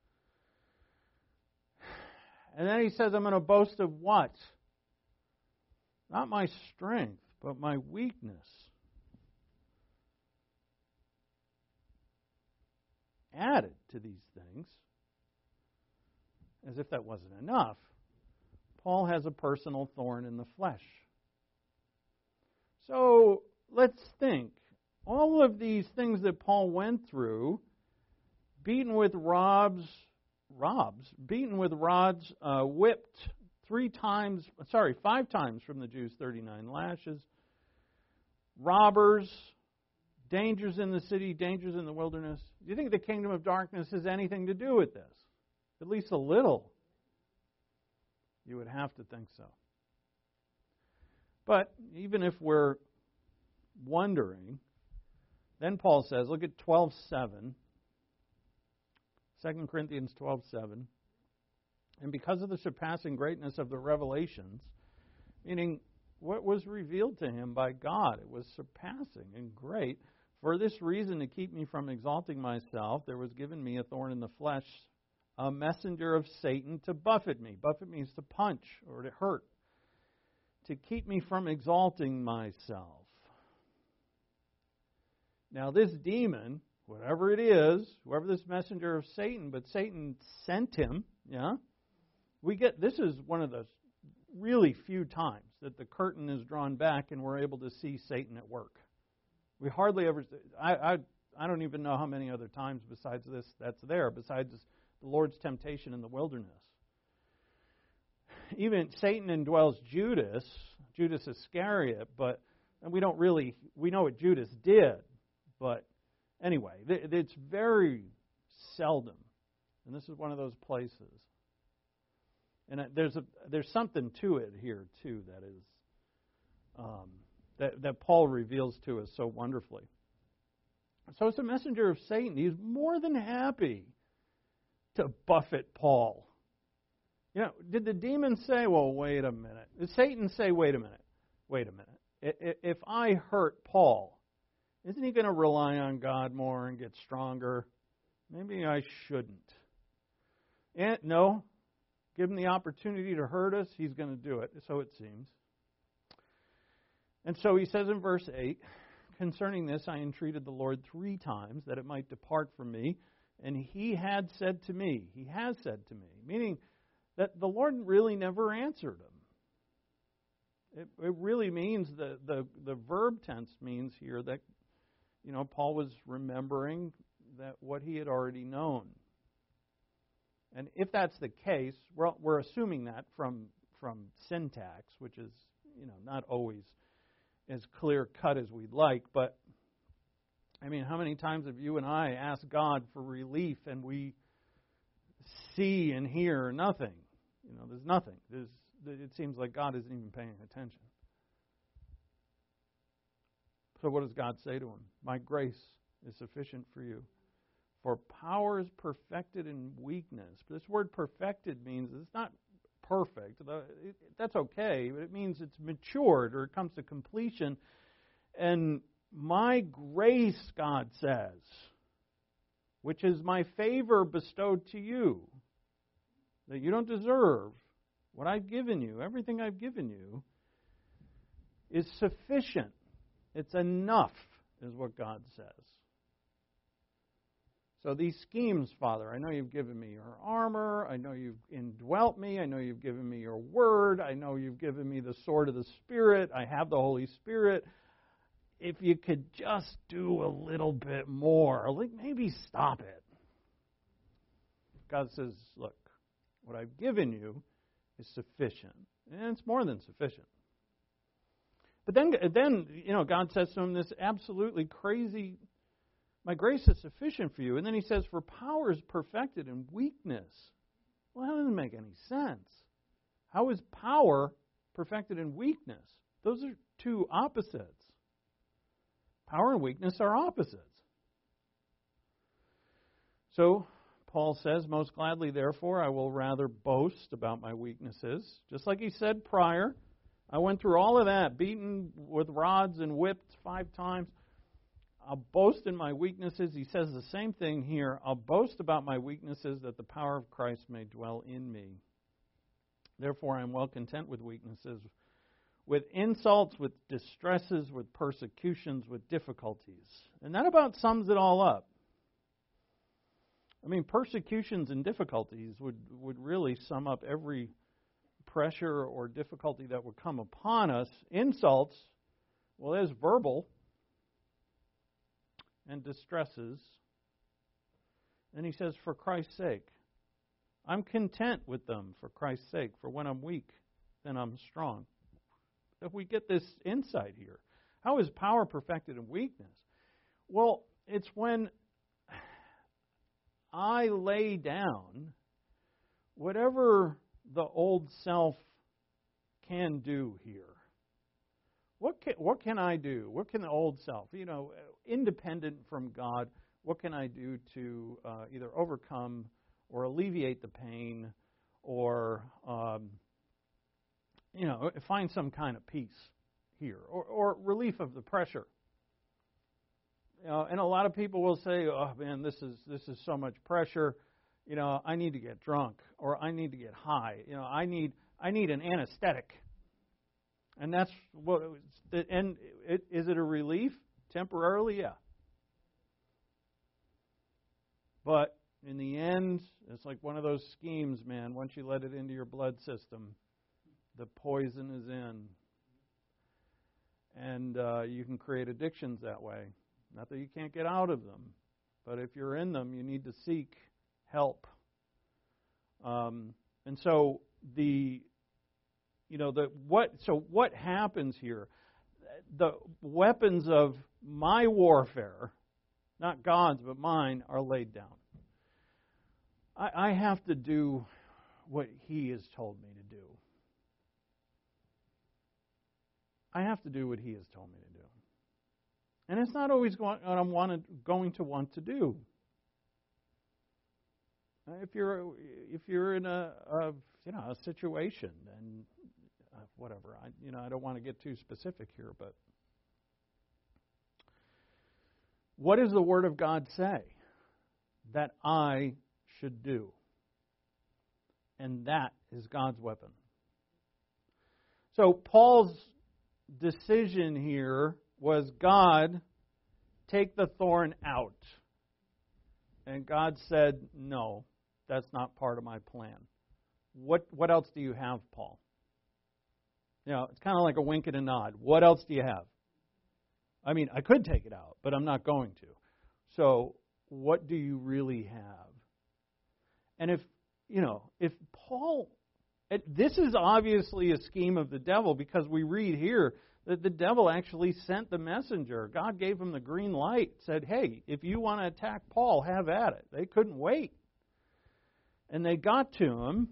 And then he says, I'm going to boast of what? Not my strength, but my weakness. Added to these things, as if that wasn't enough, Paul has a personal thorn in the flesh. So let's think. All of these things that Paul went through, beaten with rods, whipped 5 times from the Jews, 39 lashes, robbers, dangers in the city, dangers in the wilderness. Do you think the kingdom of darkness has anything to do with this? At least a little. You would have to think so. But even if we're wondering, then Paul says, look at 12:7. 2 Corinthians 12:7. And because of the surpassing greatness of the revelations, meaning what was revealed to him by God, it was surpassing and great. For this reason, to keep me from exalting myself, there was given me a thorn in the flesh, a messenger of Satan to buffet me. Buffet means to punch or to hurt. To keep me from exalting myself. Now this demon, whatever it is, whoever this messenger of Satan, but Satan sent him, this is one of the really few times that the curtain is drawn back and we're able to see Satan at work. We hardly ever, I don't even know how many other times besides this that's there, besides the Lord's temptation in the wilderness. Even Satan indwells Judas Iscariot, and we know what Judas did, but anyway, it's very seldom, and this is one of those places. And there's something to it here too that is that Paul reveals to us so wonderfully. So it's a messenger of Satan. He's more than happy to buffet Paul. Did the demon say, well, wait a minute? Did Satan say, wait a minute? If I hurt Paul, isn't he going to rely on God more and get stronger? Maybe I shouldn't. And no, give him the opportunity to hurt us, he's going to do it, so it seems. And so he says in verse 8, concerning this I entreated the Lord 3 times that it might depart from me, and he has said to me, meaning that the Lord really never answered him. It really means, the verb tense means here that, Paul was remembering that what he had already known. And if that's the case, we're assuming that from from syntax, which is, not always as clear cut as we'd like. But, I mean, how many times have you and I asked God for relief and we see and hear nothing? There's nothing. It seems like God isn't even paying attention. So what does God say to him? My grace is sufficient for you. For power is perfected in weakness. This word perfected means it's not perfect. That's okay, but it means it's matured or it comes to completion. And my grace, God says, which is my favor bestowed to you, that you don't deserve, what I've given you, everything I've given you, is sufficient. It's enough, is what God says. So these schemes, Father, I know you've given me your armor. I know you've indwelt me. I know you've given me your word. I know you've given me the sword of the Spirit. I have the Holy Spirit. If you could just do a little bit more, like maybe stop it. God says, look, what I've given you is sufficient. And it's more than sufficient. But then God says to him this absolutely crazy, my grace is sufficient for you. And then he says, for power is perfected in weakness. Well, that doesn't make any sense. How is power perfected in weakness? Those are two opposites. Power and weakness are opposites. So, Paul says, most gladly, therefore, I will rather boast about my weaknesses. Just like he said prior, I went through all of that, beaten with rods and whipped 5 times. I'll boast in my weaknesses. He says the same thing here. I'll boast about my weaknesses that the power of Christ may dwell in me. Therefore, I am well content with weaknesses, with insults, with distresses, with persecutions, with difficulties. And that about sums it all up. I mean, persecutions and difficulties would really sum up every pressure or difficulty that would come upon us. Insults, well, there's verbal, and distresses. And he says, for Christ's sake. I'm content with them for Christ's sake. For when I'm weak, then I'm strong. If we get this insight here. How is power perfected in weakness? Well, it's when I lay down whatever the old self can do here. What can I do? What can the old self, independent from God, what can I do to either overcome or alleviate the pain or, find some kind of peace here or relief of the pressure? And a lot of people will say, oh, man, this is so much pressure. I need to get drunk or I need to get high. I need an anesthetic. And that's what. Is it a relief temporarily? Yeah. But in the end, it's like one of those schemes, man. Once you let it into your blood system, the poison is in, and you can create addictions that way. Not that you can't get out of them, but if you're in them, you need to seek help. And so what happens here? The weapons of my warfare, not God's but mine, are laid down. I have to do what He has told me to do. I have to do what He has told me to do. And it's not always what I'm going to want to do. If you're in a situation, and whatever, I don't want to get too specific here, but what does the Word of God say that I should do? And that is God's weapon. So Paul's decision here was, God, take the thorn out. And God said, no, that's not part of my plan. What else do you have, Paul? It's kind of like a wink and a nod. What else do you have? I mean, I could take it out, but I'm not going to. So, what do you really have? And if Paul This is obviously a scheme of the devil, because we read here that the devil actually sent the messenger. God gave him the green light, said, hey, if you want to attack Paul, have at it. They couldn't wait. And they got to him.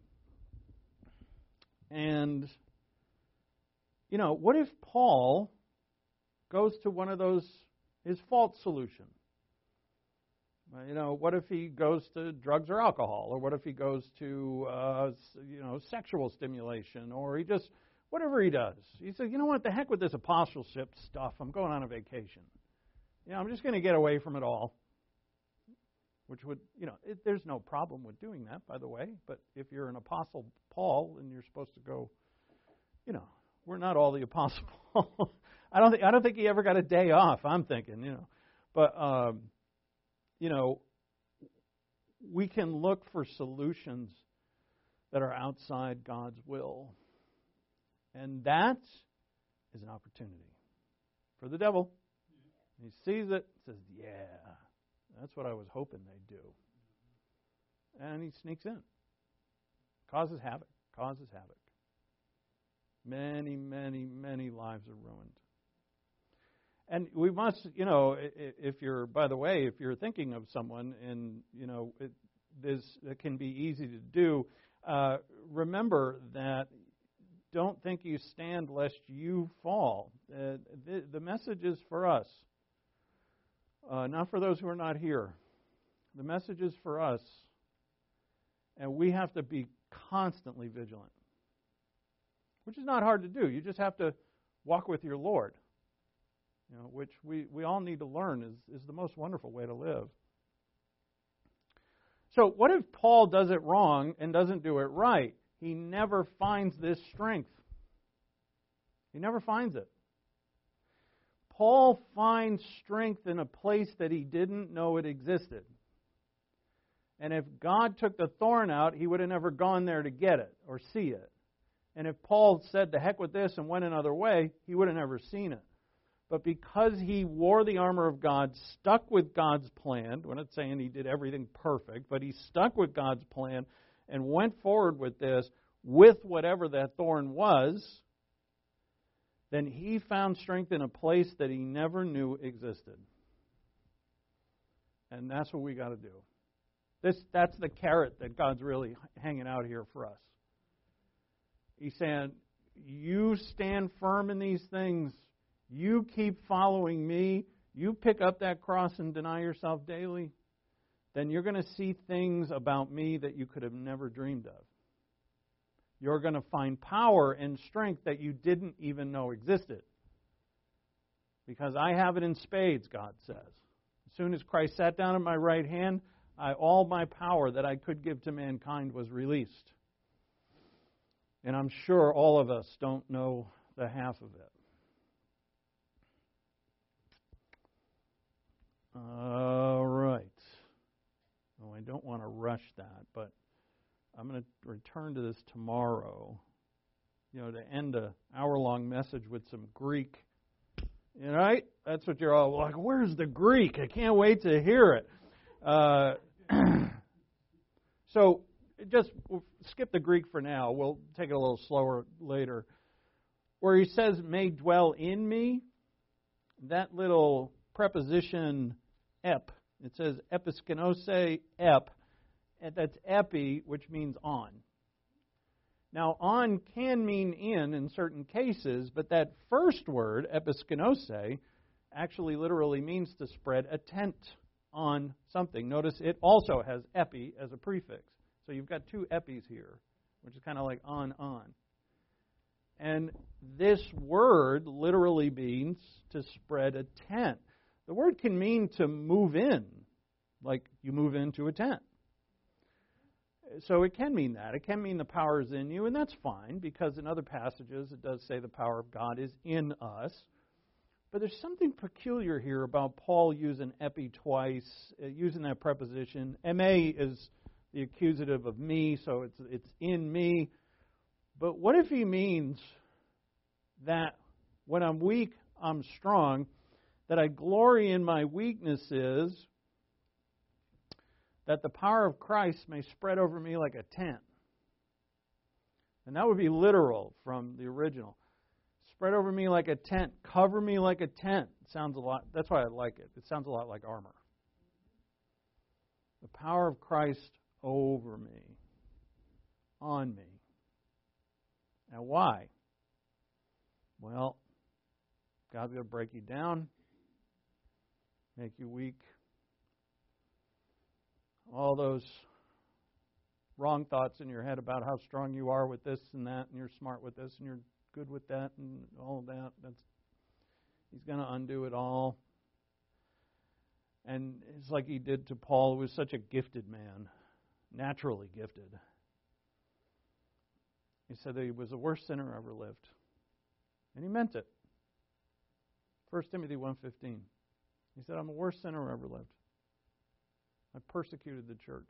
And, what if Paul goes to one of those, his false solution? What if he goes to drugs or alcohol? Or what if he goes to, sexual stimulation? Or he just, whatever he does. He says, you know what, the heck with this apostleship stuff. I'm going on a vacation. I'm just going to get away from it all. Which would, there's no problem with doing that, by the way. But if you're an apostle Paul and you're supposed to go, we're not all the apostle Paul. I don't think he ever got a day off, I'm thinking, But, we can look for solutions that are outside God's will. And that is an opportunity for the devil. He sees it, says, yeah, that's what I was hoping they'd do. And he sneaks in. Causes havoc. Many, many, many lives are ruined. And we must, if you're thinking of someone and, it can be easy to do, remember that don't think you stand lest you fall. The message is for us, not for those who are not here. The message is for us, and we have to be constantly vigilant, which is not hard to do. You just have to walk with your Lord. Which we all need to learn is the most wonderful way to live. So what if Paul does it wrong and doesn't do it right? He never finds this strength. He never finds it. Paul finds strength in a place that he didn't know it existed. And if God took the thorn out, he would have never gone there to get it or see it. And if Paul said, the heck with this, and went another way, he would have never seen it. But because he wore the armor of God, stuck with God's plan, we're not saying he did everything perfect, but he stuck with God's plan and went forward with this, with whatever that thorn was, then he found strength in a place that he never knew existed. And that's what we got to do. That's the carrot that God's really hanging out here for us. He's saying, you stand firm in these things. You keep following me, you pick up that cross and deny yourself daily, then you're going to see things about me that you could have never dreamed of. You're going to find power and strength that you didn't even know existed. Because I have it in spades, God says. As soon as Christ sat down at my right hand, all my power that I could give to mankind was released. And I'm sure all of us don't know the half of it. All right. Oh, I don't want to rush that, but I'm going to return to this tomorrow. To end an hour-long message with some Greek. Right? That's what you're all like, where's the Greek? I can't wait to hear it. So just skip the Greek for now. We'll take it a little slower later. Where he says, may dwell in me, that little preposition ep. It says episkenose ep. And that's epi, which means on. Now, on can mean in certain cases, but that first word, episkenose, actually literally means to spread a tent on something. Notice it also has epi as a prefix. So you've got two epis here, which is kind of like on. And this word literally means to spread a tent. The word can mean to move in, like you move into a tent. So it can mean that. It can mean the power is in you, and that's fine, because in other passages it does say the power of God is in us. But there's something peculiar here about Paul using epi twice, using that preposition. Ma is the accusative of me, so it's in me. But what if he means that when I'm weak, I'm strong, that I glory in my weaknesses, that the power of Christ may spread over me like a tent? And that would be literal from the original. Spread over me like a tent. Cover me like a tent. It sounds a lot. That's why I like it. It sounds a lot like armor. The power of Christ over me. On me. Now why? Well, God's going to break you down. Make you weak. All those wrong thoughts in your head about how strong you are with this and that, and you're smart with this, and you're good with that, and all of that. He's going to undo it all. And it's like he did to Paul, who was such a gifted man, naturally gifted. He said that he was the worst sinner ever lived. And he meant it. 1 Timothy 1:15. He said, I'm the worst sinner ever lived. I persecuted the church.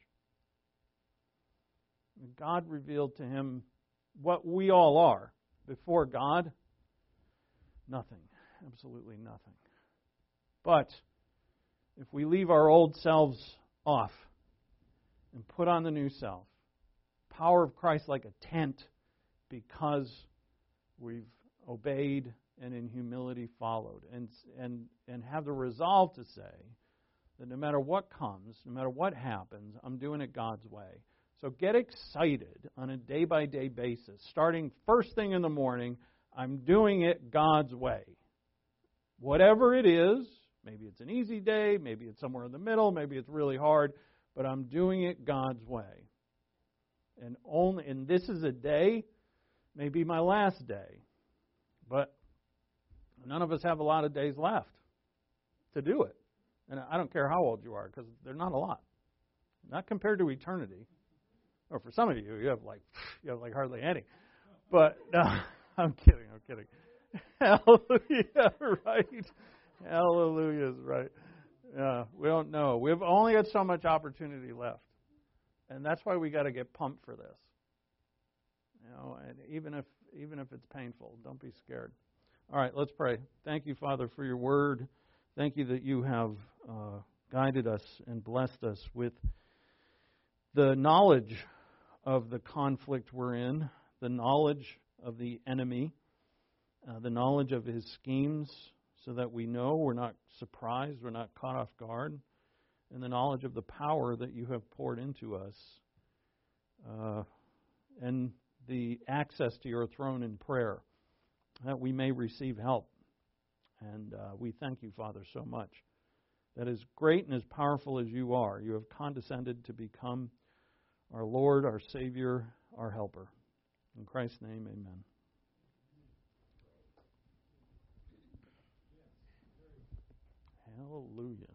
And God revealed to him what we all are. Before God, nothing. Absolutely nothing. But if we leave our old selves off and put on the new self, power of Christ like a tent, because we've obeyed and in humility followed, and have the resolve to say that no matter what comes, no matter what happens, I'm doing it God's way. So get excited on a day-by-day basis. Starting first thing in the morning, I'm doing it God's way. Whatever it is, maybe it's an easy day, maybe it's somewhere in the middle, maybe it's really hard, but I'm doing it God's way. And this is a day, maybe my last day. But none of us have a lot of days left to do it. And I don't care how old you are, because they're not a lot. Not compared to eternity. Or for some of you, you have like hardly any. But no, I'm kidding. Hallelujah, right? Hallelujah is right. We don't know. We've only got so much opportunity left. And that's why we got to get pumped for this. And even if it's painful, don't be scared. All right, let's pray. Thank you, Father, for your word. Thank you that you have guided us and blessed us with the knowledge of the conflict we're in, the knowledge of the enemy, the knowledge of his schemes, so that we know we're not surprised, we're not caught off guard, and the knowledge of the power that you have poured into us, and the access to your throne in prayer, that we may receive help. And we thank you, Father, so much. That as great and as powerful as you are, you have condescended to become our Lord, our Savior, our Helper. In Christ's name, amen. Hallelujah.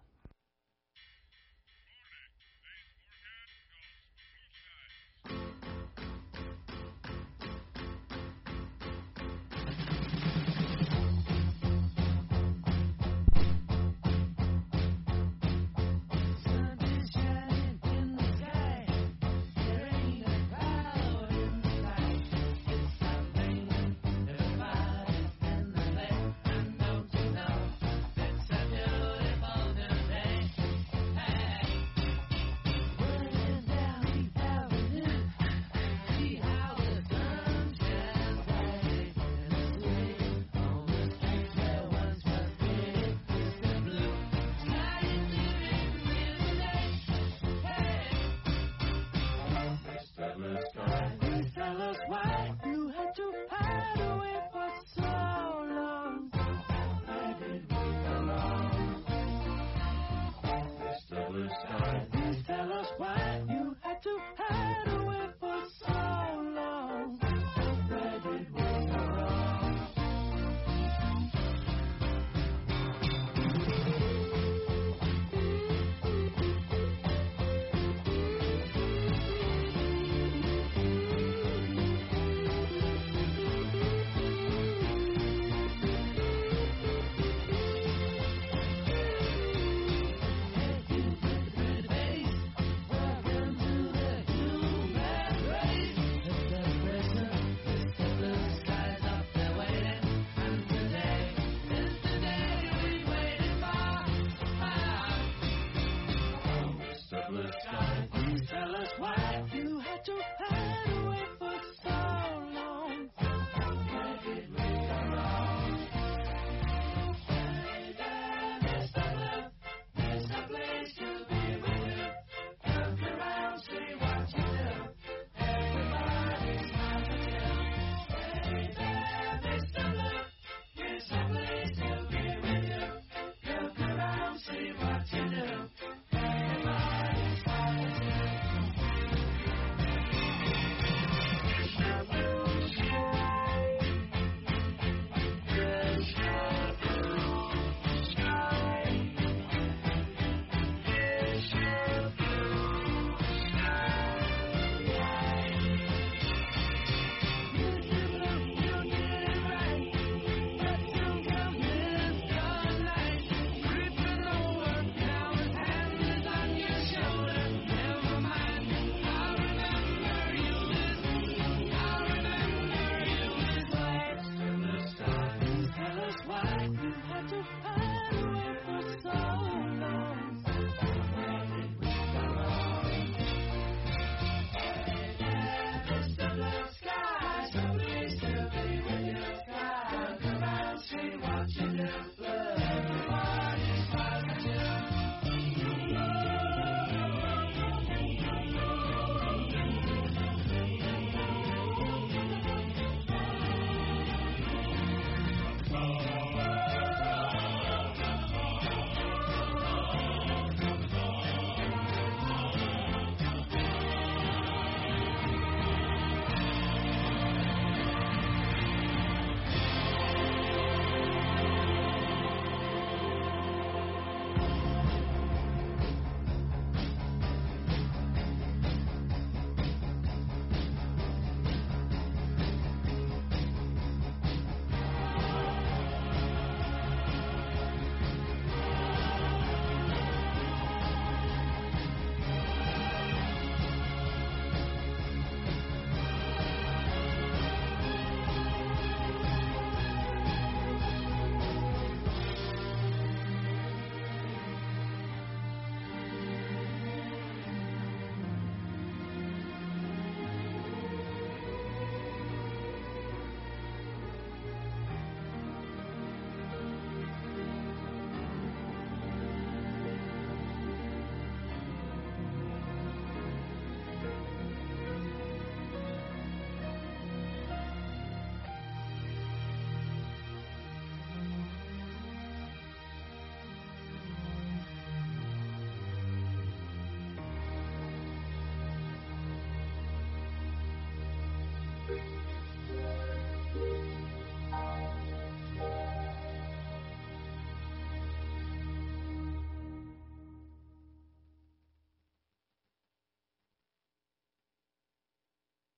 Step